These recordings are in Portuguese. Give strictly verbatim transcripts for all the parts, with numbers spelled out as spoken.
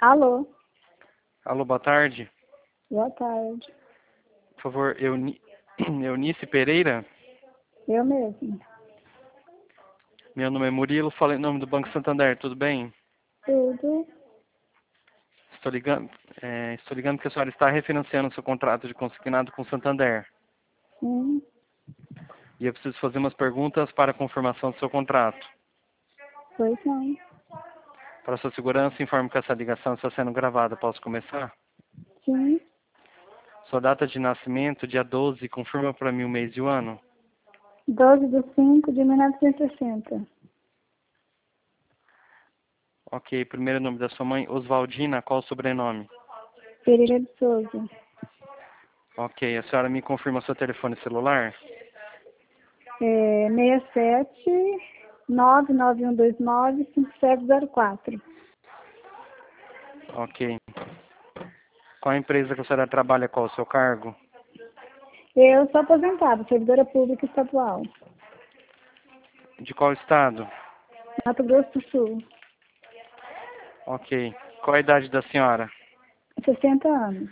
Alô, Alô, boa tarde. boa tarde. Por favor, Euni... Eunice Pereira? Eu mesmo. Meu nome é Murilo, falo em nome do Banco Santander, tudo bem? Tudo? Estou ligando, é, estou ligando porque a senhora está refinanciando o seu contrato de consignado com o Santander. Sim. E eu preciso fazer umas perguntas para a confirmação do seu contrato. Pois não. Para sua segurança, informo que essa ligação está sendo gravada. Posso começar? Sim. Sua data de nascimento, dia doze, confirma para mim o mês e o ano. doze de cinco de mil novecentos e sessenta. Ok, primeiro nome da sua mãe, Oswaldina, qual o sobrenome? Pereira de Souza. Ok, a senhora me confirma seu telefone celular? É, seis sete nove nove um dois nove cinco sete zero quatro. Ok. Qual a empresa que a senhora trabalha, qual o seu cargo? Eu sou aposentada, servidora pública estadual. De qual estado? Mato Grosso do Sul. Ok. Qual a idade da senhora? sessenta anos.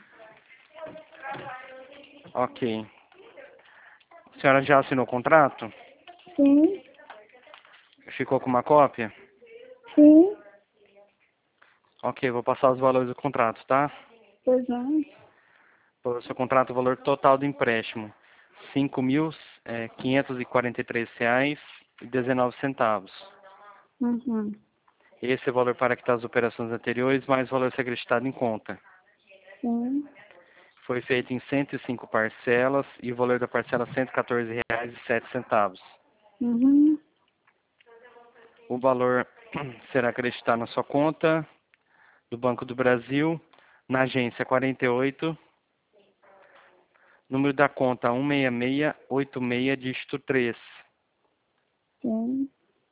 Ok. A senhora já assinou o contrato? Sim. Ficou com uma cópia? Sim. Ok, vou passar os valores do contrato, tá? Pois não. O seu contrato, o valor total do empréstimo, cinco mil quinhentos e quarenta e três reais e dezenove centavos. Uhum. Esse é o valor para quitar as operações anteriores, mais o valor a ser acreditado em conta. Sim. Foi feito em cento e cinco parcelas e o valor da parcela cento e quatorze reais e sete centavos. Uhum. O valor será acreditado na sua conta do Banco do Brasil, na agência quarenta e oito, número da conta um seis seis oito seis, dígito três. Sim.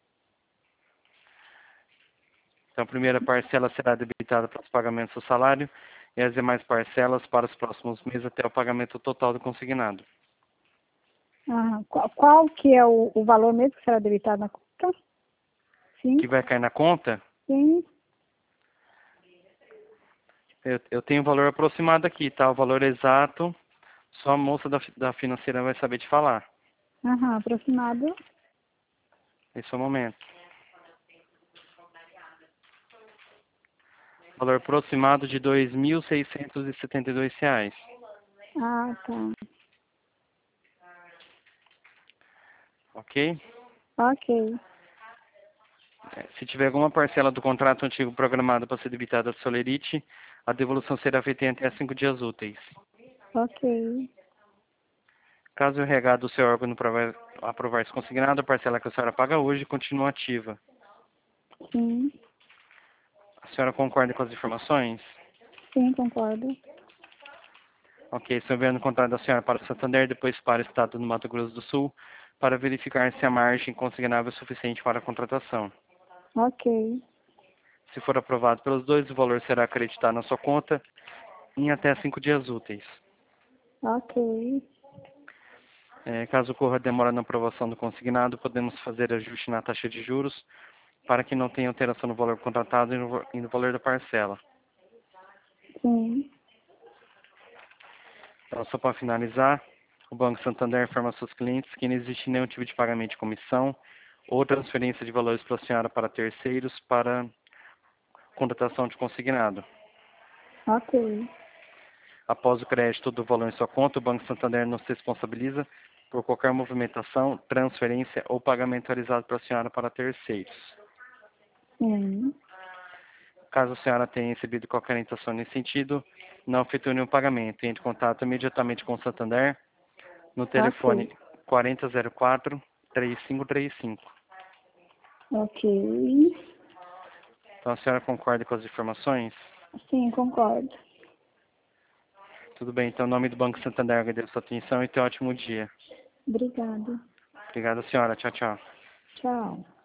Então, a primeira parcela será debitada para os pagamentos do salário e as demais parcelas para os próximos meses até o pagamento total do consignado. Ah, qual, qual que é o, o valor mesmo que será debitado na conta? Que Cinco? vai cair na conta, Sim. eu, eu tenho o valor aproximado aqui, tá? O valor exato, só a moça da, da financeira vai saber te falar. Aham, aproximado. Nesse momento. Valor aproximado de dois mil seiscentos e setenta e dois reais. Ah, tá. Ok? Ok. É, se tiver alguma parcela do contrato antigo programada para ser debitada do Solerite, a devolução será feita em até cinco dias úteis. Ok. Caso o R H do seu órgão aprovar, aprovar esse consignado, a parcela que a senhora paga hoje continua ativa. Sim. A senhora concorda com as informações? Sim, concordo. Ok, estou enviando o contrato da senhora para o Santander, depois para o Estado do Mato Grosso do Sul, para verificar se a margem consignável é suficiente para a contratação. Ok. Se for aprovado pelos dois, o valor será acreditado na sua conta em até cinco dias úteis. Ok. É, caso ocorra demora na aprovação do consignado, podemos fazer ajuste na taxa de juros para que não tenha alteração no valor contratado e no, e no valor da parcela. Sim. Então, só para finalizar, o Banco Santander informa aos seus clientes que não existe nenhum tipo de pagamento de comissão ou transferência de valores para a senhora para terceiros para contratação de consignado. Ok. Após o crédito do valor em sua conta, o Banco Santander não se responsabiliza por qualquer movimentação, transferência ou pagamento realizado para a senhora para terceiros. Sim. Caso a senhora tenha recebido qualquer orientação nesse sentido, não efetue nenhum pagamento. Entre em contato imediatamente com o Santander no telefone Ok. quarenta zero quatro, três cinco três cinco. Ok. Então a senhora concorda com as informações? Sim, concordo. Tudo bem, então em nome do Banco Santander agradeço a sua atenção e tenha um ótimo dia. Obrigada. Obrigado, senhora. Tchau, tchau. Tchau.